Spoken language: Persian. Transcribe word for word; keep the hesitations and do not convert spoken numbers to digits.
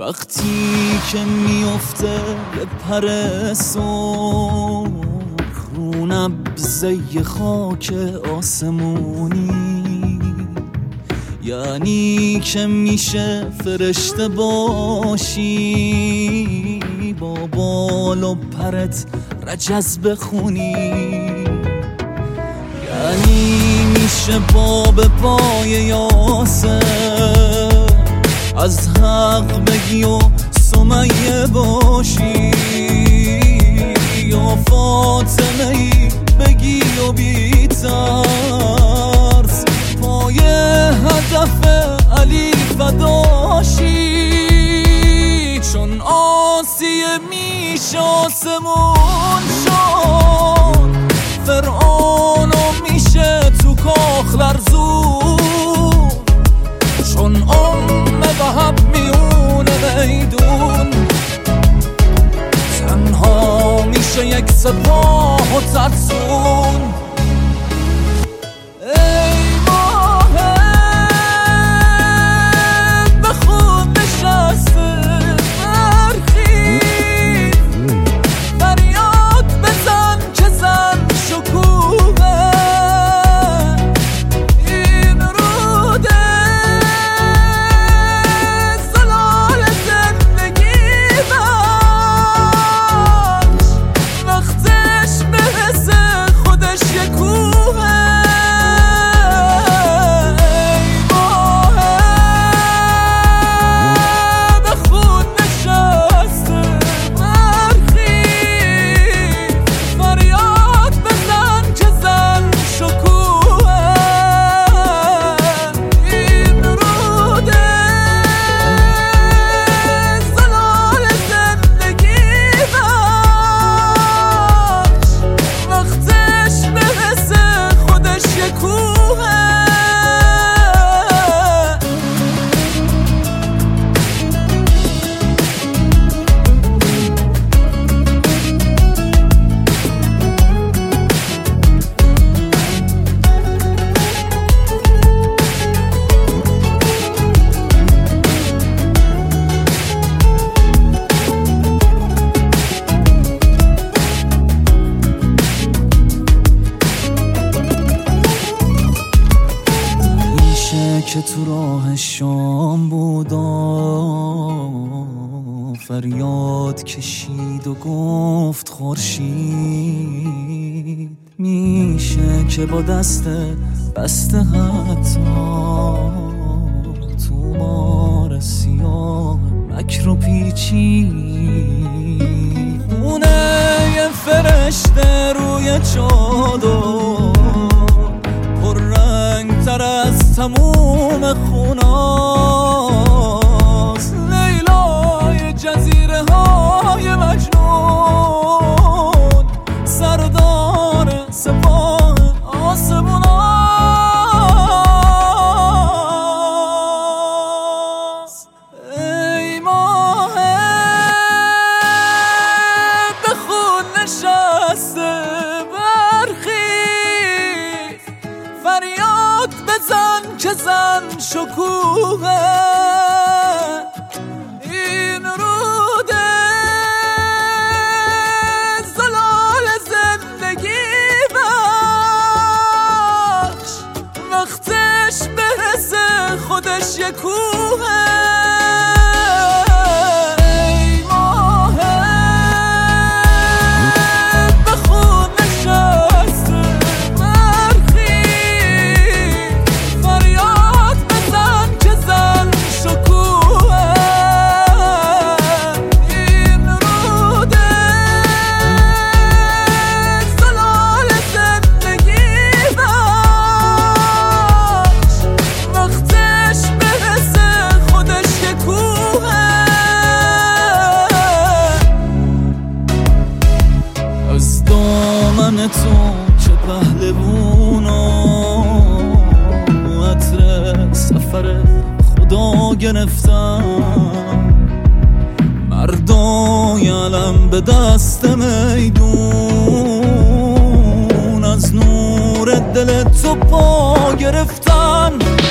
وقتی که میفته به پر سرخ رو نبضه خاک آسمونی، یعنی که میشه فرشته باشی با بال و پرت رجز بخونی، یعنی میشه باب پای یاسر از حق بگی و سمیه باشی، یا فاطمه ای بگی و بی ترس پای هدف علی فداشی، چون آسیه میشه آسمون شد، فرعونو میشه تو کاخ لرزون، چون ام وهب میونه میدون تنها میشه یک سپاه و ترسون. ای ماه به خود نشسته برخیز، فریاد بزن که زن شکوه این روده زلال زندگی بخش، وقتش برسه خودش یه کوه. که تو راه شام بودا فریاد کشید و گفت خورشید، میشه که با دست بسته حتی تو مار سیاه مکر و پیچی خونه یه فرشته روی چادر پر رنگ تر از تموم خوناست، لیلای جزیره های مجنون سردار سپاه آسموناست. ای ماه به خون نشسته برخیز، فریاد بزن که زن شکوه این روده زلال زندگی بخش، وقتش برسه خودش یه کوه. تو چه پهلوونا عطر سفر خدا گرفتم، مردای علم به دست میدون از نور دل تو پا گرفتن.